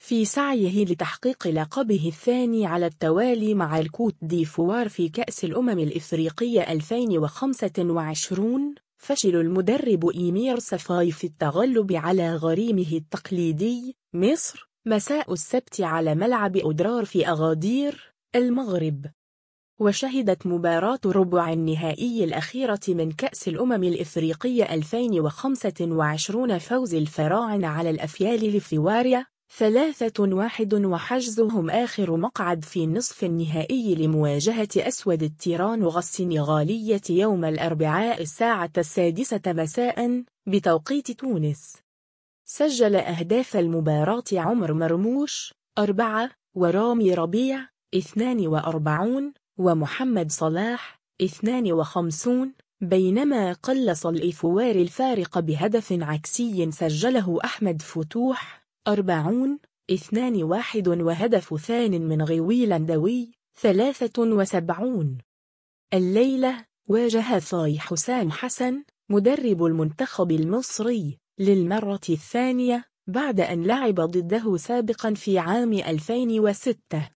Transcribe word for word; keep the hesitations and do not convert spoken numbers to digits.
في سعيه لتحقيق لقبه الثاني على التوالي مع الكوت ديفوار في كأس الأمم الإفريقية ألفين وخمسة وعشرين، فشل المدرب إيمير سفاي في التغلب على غريمه التقليدي مصر مساء السبت على ملعب أدرار في أغادير المغرب. وشهدت مباراة ربع النهائي الأخيرة من كأس الأمم الإفريقية ألفين وخمسة وعشرين فوز الفراعنة على الأفيال لفواريا ثلاثة واحد، وحجزهم آخر مقعد في النصف النهائي لمواجهة أسود التيران السنغالية يوم الأربعاء الساعة السادسة مساء بتوقيت تونس. سجل أهداف المباراة عمر مرموش أربعة، ورامي ربيع اثنان وأربعون، ومحمد صلاح اثنان وخمسين، بينما قلص الإفوار الفارق بهدف عكسي سجله أحمد فتوح أربعون اثنان واحد، وهدف ثان من غويل دوي ثلاثة وسبعون. الليلة واجه فاي حسام حسن مدرب المنتخب المصري للمرة الثانية بعد أن لعب ضده سابقا في عام ألفين وستة.